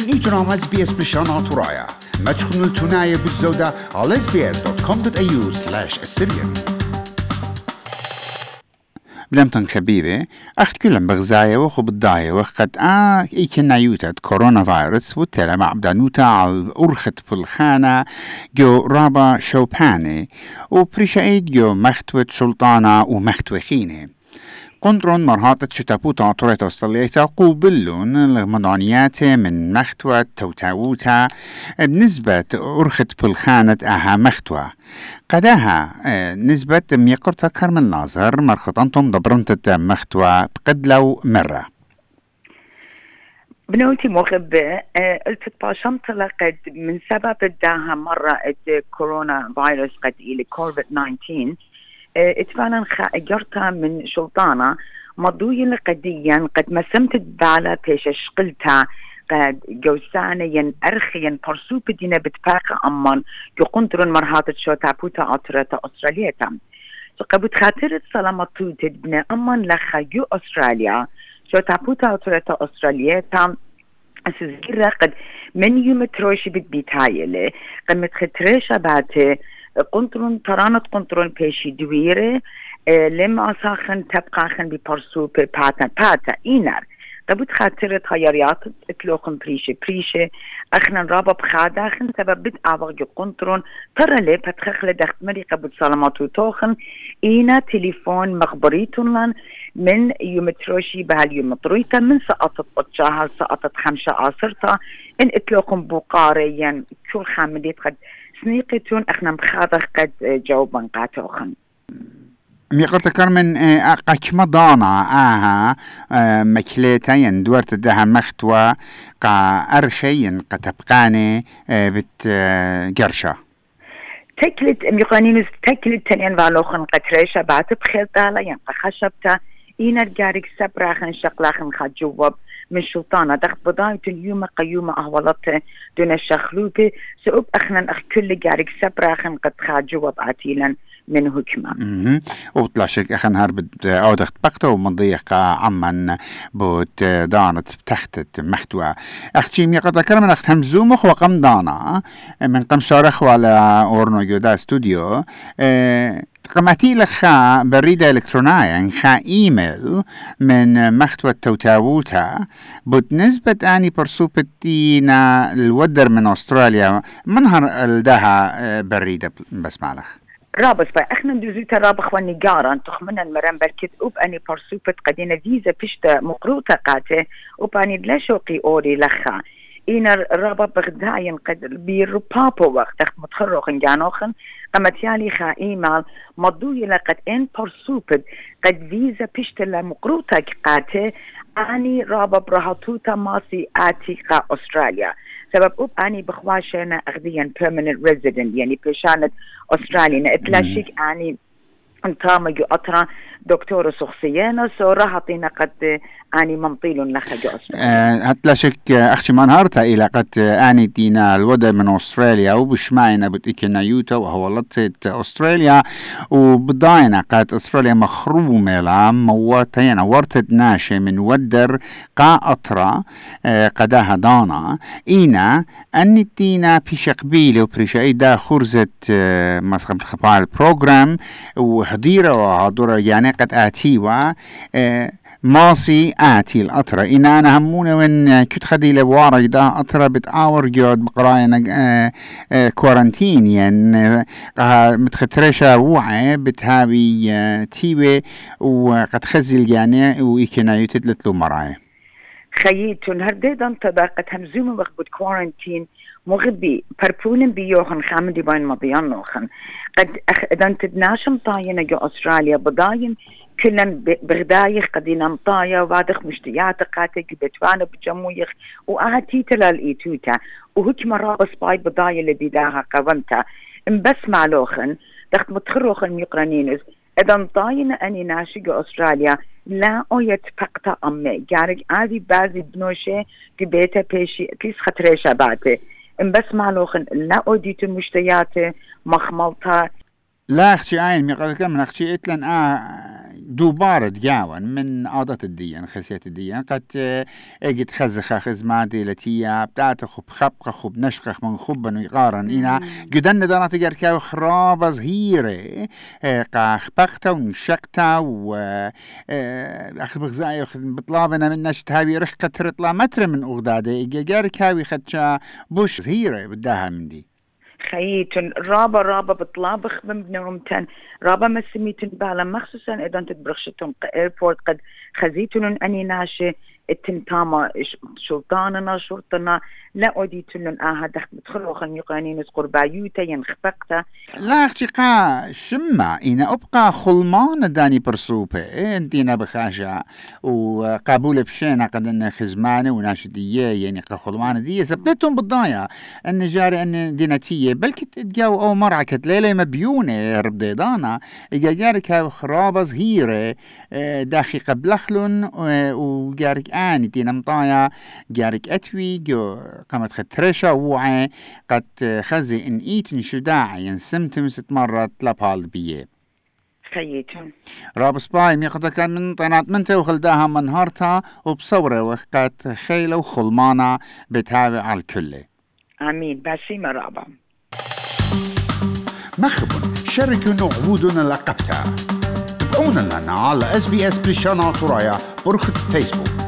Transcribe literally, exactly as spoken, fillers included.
نيتنا مع اس بي اس بشانات ورايا ما تخنوا التناية بالزودة على اس بي اس دوت كوم دوت اي يو سلاش السريان. بلمتن خبيبة أخت كلهم بغزاية وخو بالضاية وقت آه إيكنا يوتد كورونا فيروس وتلا مع بدانوتا على أرخت بالخانة جو رابا شوباني وبريشايد جو مختوة سلطانة ومختوة خينة قندرون مرهاتة شتابوتا طوريتا استاليتا قوبلون المضانيات من مختوة توتاوتا بنسبة أرخت بالخانة أها مختوة قداها نسبة ميقرتا كرمل ناظر مرخطانتم دبرنتة مختوى بقدلو مرة بنوتي مغبة قلت باشمت لقد من سبب الداها مرة كورونا فيروس قد إلي كوفيد تسعة عشر اتفعلا خاقرتا من شلطانة مضوية لقديا قد مسمت الدالة بيش شقلتا قد جوسانيا أرخيا برسو بدينا بتفاقة أمان يقندرون مرهاتة شوتا بوتا عطرة أستراليتا فقبت خاطرت سلامتو تدبنا أمان لخا يو أستراليا شوتا بوتا عطرة أستراليتا أسزيرا قد من يوم تروشي بتبيتايلي قد متختريشا باتي قندرون ترانت قندرون بيشي دويرة لما أساخن تبقاخن ببرسو بباتا باتا إينار قبت خاطرت هياريات اتلوخن بريشة بريشة اخنا رابا بخاداخن سبب بد آواغي قنطرون ترى لي بتخخل دخت مري قبت سلاماتو توخن اينا تليفون مخبريتون لان من يوم تروشي بهاليوم طرويتا من سقطت قطشاها سقطت خمسة عصرتا ان اتلوخن بوقاريا كل خامديت قد سنيقتون اخنا مخاضخ قد جاوبان قاتوخن ميقرت كرمن قاكما ضانا آها مكليتا يندورت دها مختوى قا أرشين قتبقاني بت جرشا تكلت ميقانينوس تكلت تنين والوخن قتريشا باتب خيطالا ينقى خشبتا إينا الجارك سبراخن شقلاخن خجوب من شلطانة دخت بضايتون يوم قيومة أهولت دون الشخلوبة سأب أخنا أخ كل جارك سبراخن قد خجوب عتيلا من هكمة. اها وطلع شك أخن هربد أودخت بقته ومضيق عمان بوت دانت تحت محتوى أختي ميقضى كرمن أخت همزومخ وقم دانا من قم شارخ ولا أورنو جودا استوديو اه قمتي لخا بريدة إلكترونية خا إيميل من مختوى التوتاوتا بود نسبة أني برسوبتينا الودر من أستراليا منهر الدها بريدة بس مالخ رابس با اخنا دوزيتا رابخ ونقارا تخمنا المران بركت اوب اني برسوبت قدينا فيزا بشتا مقروطة قاته اوب اني بلاشوقي اوري لخا اينا رابا بغداين قد بيربابو وقت اخت متخرخن جانوخن قمتيالي خا ايمال مضوي لقد ان برسوبت قد فيزا بشتا لمقروطة قاته اني رابا برهاتوتا ماسي اتي قا استراليا سبب أوب أني بخواشنا أخذيا permanent resident يعني بشانة أستراليا إتلاشيك أني انتاما جو أطرا دكتور شخصيانا سو راحتنا قد أني ممطيل لخا جو أستراليا هتلاشيك أختي منهارتا إلى قد أني دينا الودى من أستراليا وبشمعنا بتإكنا يوتا وهو لطت أستراليا وبضاينا قد أستراليا مخرومة لام مواتين ورتد ناشي من ودر قا أطرا قداها دانا إينا أني دينا بيش قبيلة وبريش أيدا خرزة مسخم خبار البروغرام وحضيرة وحضورة يعني قد آتيوا ماسي آتي الأطرة إن أنا همونة وين كنت خدي لبوارج دا أطرة بتآور جود بقراينا آه آه كورانتين يعني آه متخترشة وعي بتهابي آه تيوي وقد خزل يعني وإيكنا يتدلت له مراي خييتون هرديدان تباقت همزوم وقت كورانتين مغبي بربولن بيوخن خامدي باين مضيان نوخن قد إذا تدناشم طاينة جو أستراليا بضاين كلن بغدايخ قدينا مطايا وادخ مشتيات قاتك بتوانا بجمويخ وآهتي تلال إيتوتا وهك مرابس باي بضايا اللي داها قومتا ان بس معلوخن دخت متخروخن ميقرانينوس إذا مطاينة أني ناشي جو أستراليا لا أو يتفقتا أمي جارك عادي بازي بنوشي كبيتا بيشي كيس خطريشا باتي ان بس معلوخن لا أو ديتو مشتيات مخملتا لا أختي عين ميقال كم أختي إتلن آه دوبارة جاون من عادة الدين خسيت الدين قد اجت خزخة خزماتي لتيا بتاعت خب خبقة خب نشخخ من خبا ويقارن إنا جدن دانا تجار كاو خرابة صغيرة قا خبقتا ونشقتا و أخذ بغزاي أخذ بطلابنا من نشت هاوي رخقة ترطلا متر من أغدادة جار كاوي خدشا بوش صغيرة بداها من دي خيتن رابا رابا بطلابخ من بنومتن رابا مسميتن بالا مخصوصا اذا تبرخشتن ايربورت قد خزيتن اني ناشي التنتاما شرطاننا شرطنا لا أوديتن آها دخل بتخلوخ الميقانين قربايوتا ينخفقتا لا اختقا شما إنا أبقى خلمان داني برسوبة إيه انتينا بخاشا وقابولة بشينا قد أن خزمانة وناشدية يعني خلمان دي زبدتهم بالضايا أن جاري أن ديناتية بلكي تتجاو أو مرعكة ليلة مبيونة ربضيدانا إجا جاري كاو خرابة صغيرة داخي قبلخلن وجارك آني تينا مطايا جارك أتوي جو قامت خطرشة ووعي قد خزي إن إيتن شداع ينسمتم ست مرات لبال بيه خيتهم راب سباي ميقضى كان من طينات منته وخلداها منهارتها وبصورة وقت خيلة وخلمانة بتابع على الكل آمين باسيمة رابا مخبن شاركونا عبودنا لقبتها تابعونا لنا على اس بي اس بريشانا طرايا برخة فيسبوك